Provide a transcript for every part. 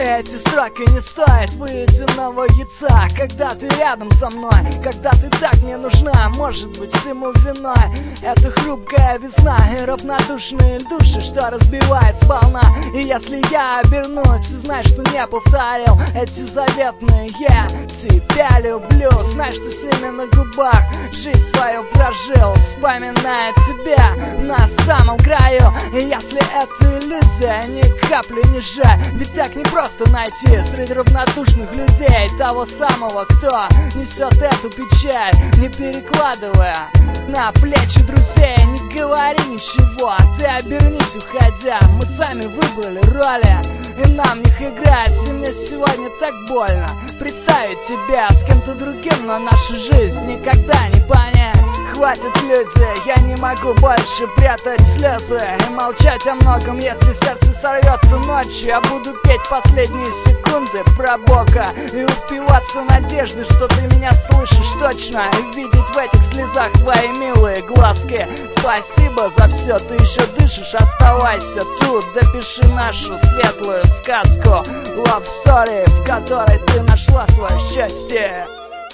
Эти строки не стоят выеденного яйца. Когда ты рядом со мной, когда ты так мне нужна, может быть всему виной это хрупкая весна и равнодушные души, что разбивает сполна. И если я обернусь, знай, что не повторил эти заветные «я тебя люблю». Знай, что с ними на губах жизнь свою прожил, вспоминая тебя на самом краю. И если это иллюзия, ни капли не жаль, ведь так не просто найти среди равнодушных людей того самого, кто несет эту печаль, не перекладывая на плечи друзей. Не говори ничего, ты обернись, уходя. Мы сами выбрали роли, и нам в них играть. И мне сегодня так больно представить тебя с кем-то другим, но нашу жизнь никогда не понять. Хватит, люди, я не могу больше прятать слезы и молчать о многом. Если сердце сорвется ночью, я буду петь последние секунды про Бога и упиваться надеждой, что ты меня слышишь точно, и видеть в этих слезах твои милые глазки. Спасибо за все, ты еще дышишь, оставайся тут, допиши нашу светлую сказку, love story, в которой ты нашла свое счастье.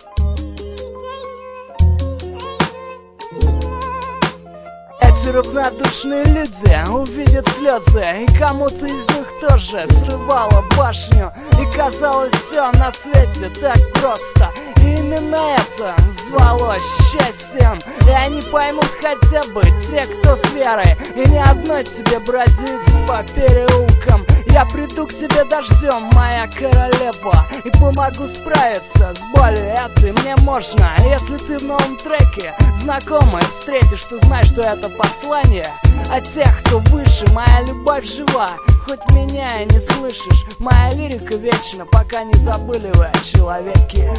Эти равнодушные люди увидят слезы, и кому-то из них тоже срывало башню, и казалось все на свете так просто. И именно это звалось счастьем. И они поймут хотя бы те, кто с верой, и ни одной тебе бродить по переулкам. Я приду к тебе дождем, моя королева, и помогу справиться с болью этой мне можно. Если ты в новом треке знакомый встретишь, то знай, что это послание от тех, кто выше. Моя любовь жива, хоть меня и не слышишь. Моя лирика вечна, пока не забыли вы о человеке.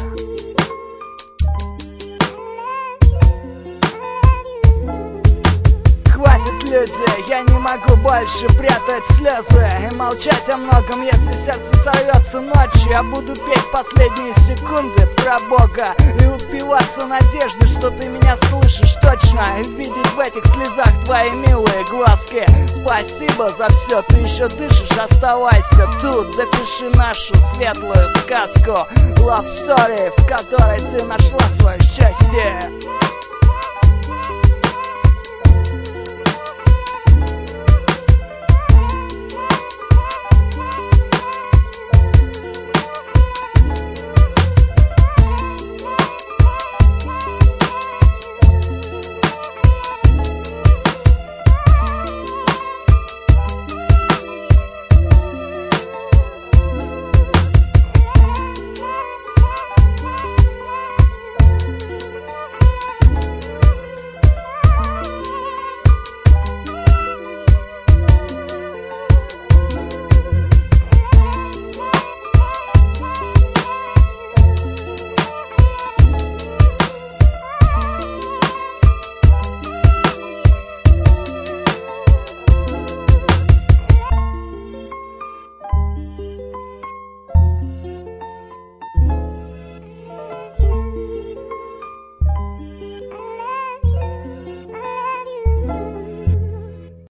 Хватит, люди, я не могу больше прятать слезы и молчать о многом. Если сердце сорвется ночью, я буду петь последние секунды про Бога и упиваться надеждой, что ты меня слышишь точно, и видеть в этих слезах твои милые глазки. Спасибо за все, ты еще дышишь, оставайся тут, допиши нашу светлую сказку, love story, в которой ты нашла свое счастье.